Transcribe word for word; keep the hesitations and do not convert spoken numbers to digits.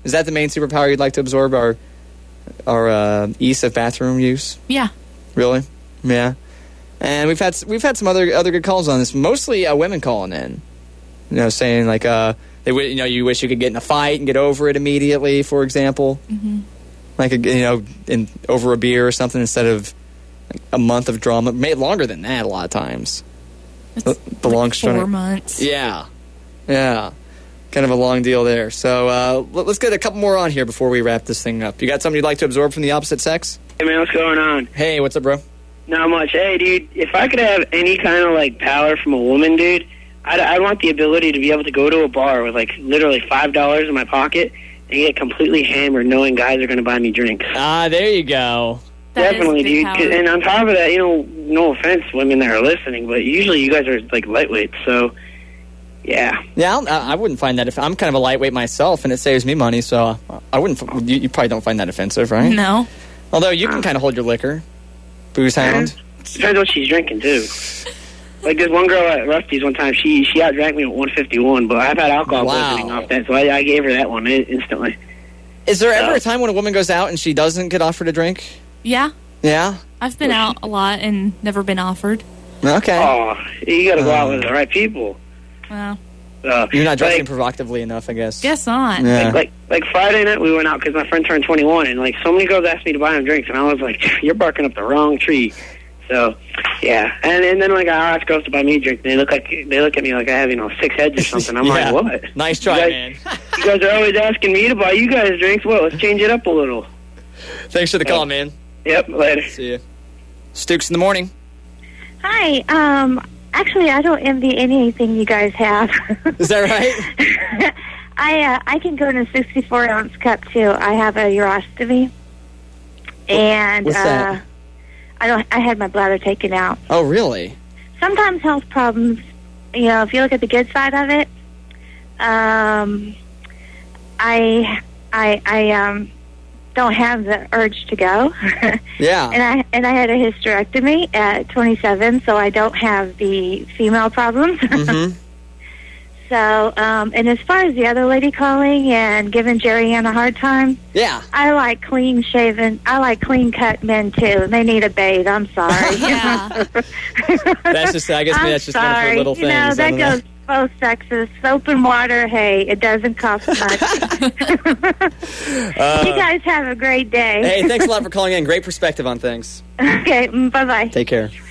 Is that the main superpower you'd like to absorb, our, our uh, ease of bathroom use? Yeah. Really? Yeah. And we've had we've had some other other good calls on this. Mostly uh, women calling in, you know, saying like uh, they w- you know you wish you could get in a fight and get over it immediately. For example, mm-hmm. like a, you know, in over a beer or something instead of like, a month of drama. Made longer than that a lot of times. It's the the like long four string. months. Yeah, yeah, kind of a long deal there. So uh, let, let's get a couple more on here before we wrap this thing up. You got something you'd like to absorb from the opposite sex? Hey man, what's going on? Hey, what's up, bro? Not much. Hey, dude, if I could have any kind of, like, power from a woman, dude, I'd, I want the ability to be able to go to a bar with, like, literally five dollars in my pocket and get completely hammered knowing guys are going to buy me drinks. Ah, there you go. That Definitely, is big dude. power. 'Cause- And on top of that, you know, no offense, women that are listening, but usually you guys are, like, lightweight, so, yeah. Yeah, I'll- I I wouldn't find that. If I'm kind of a lightweight myself, and it saves me money, so I wouldn't. You, you probably don't find that offensive, right? No. Although you can kind of hold your liquor, booze hound. Depends what she's drinking, too. Like, this one girl at Rusty's one time, she she outdrank me at one fifty-one, but I've had alcohol Wow. poisoning off that, so I, I gave her that one in- instantly. Is there ever No. a time when a woman goes out and she doesn't get offered a drink? Yeah. Yeah. I've been out a lot and never been offered. Okay. Oh, you gotta go out Uh. with the right people. Well, Uh, You're not dressing like, provocatively enough, I guess. guess not. Yeah. like, like, like Friday night we went out because my friend turned twenty-one, and like so many girls asked me to buy them drinks, and I was like, "You're barking up the wrong tree." So, yeah, and and then like I ask girls to buy me a drink, and they look like they look at me like I have you know six heads or something. I'm Yeah. like, what? Nice try, you guys, man. You guys are always asking me to buy you guys drinks. Well, let's change it up a little. Thanks for the call, man. Yep, later. See you. Stukes in the morning. Hi. Um, actually, I don't envy anything you guys have. Is that right? I uh, I can go in a sixty-four ounce cup too. I have a urostomy, and What's uh, that? I don't. I had my bladder taken out. Oh, really? Sometimes health problems. You know, if you look at the good side of it, um, I I I um don't have the urge to go. Yeah. And I and I had a hysterectomy at twenty-seven, so I don't have the female problems. Mm-hmm. So, um, and as far as the other lady calling and giving Jerry Ann a hard time, Yeah. I like clean shaven. I like clean cut men too, and they need a bathe. I'm sorry. Yeah. That's just, I guess I'm that's just one of sorry. her little things. You know, I that don't know. goes both sexes. Soap and water. Hey, it doesn't cost much. Uh, You guys have a great day. Hey, thanks a lot for calling in. Great perspective on things. Okay, bye bye. Take care.